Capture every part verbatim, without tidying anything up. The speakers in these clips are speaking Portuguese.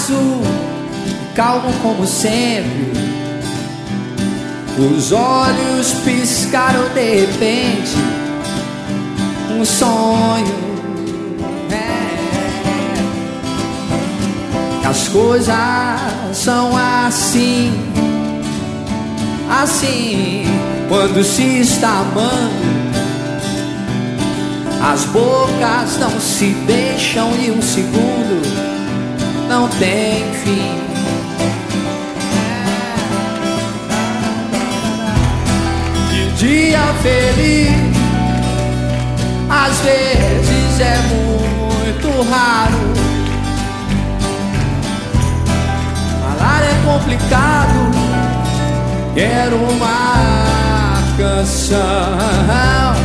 azul, calmo como sempre. Os olhos piscaram de repente. Um sonho. É. As coisas são assim, assim, quando se está amando. As bocas não se deixam e um segundo não tem fim. Que dia feliz, às vezes é muito raro. Falar é complicado, quero uma canção.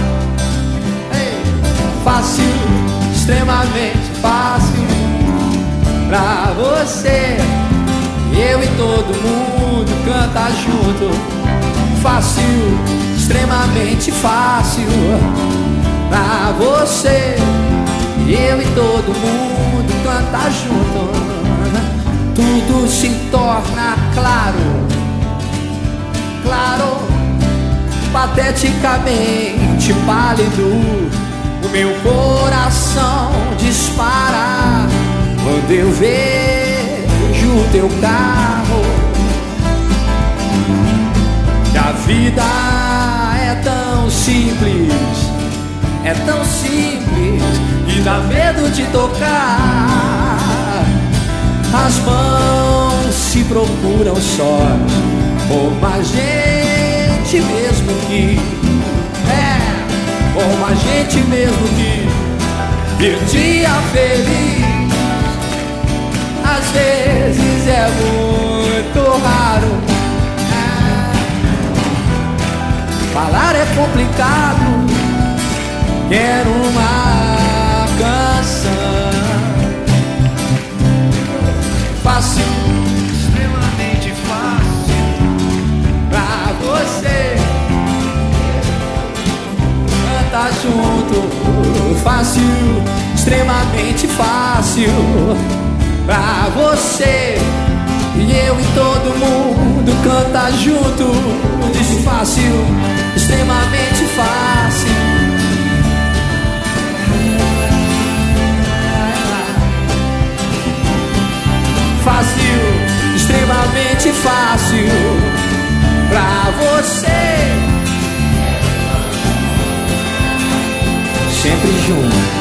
Fácil, extremamente fácil pra você. Eu e todo mundo canta junto. Fácil, extremamente fácil pra você. Eu e todo mundo canta junto. Tudo se torna claro, claro, pateticamente pálido. O meu coração dispara quando eu vejo o teu carro. E a vida é tão simples, é tão simples, e dá medo de tocar. As mãos se procuram só, como a gente mesmo que é. Como a gente mesmo que e um dia feliz, às vezes é muito raro. É. Falar é complicado, quero uma canção. Fácil, extremamente fácil pra você. Tá junto, fácil, extremamente fácil pra você. E eu e todo mundo canta junto. Diz fácil, extremamente fácil. Fácil, extremamente fácil pra você. Sempre junto.